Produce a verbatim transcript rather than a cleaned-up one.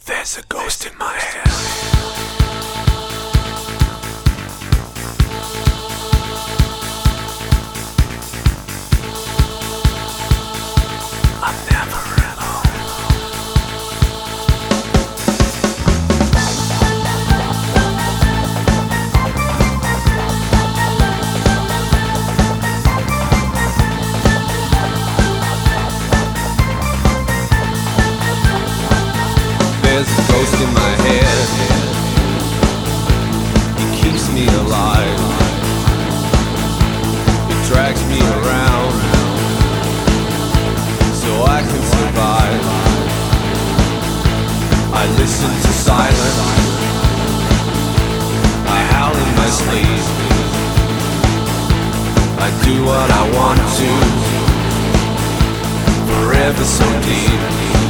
There's a ghost in my head. I'm never alone. There's a ghost in my head. He keeps me alive. It drags me around so I can survive. I listen to silence. I howl in my sleep. I do what I want to, forever so deep.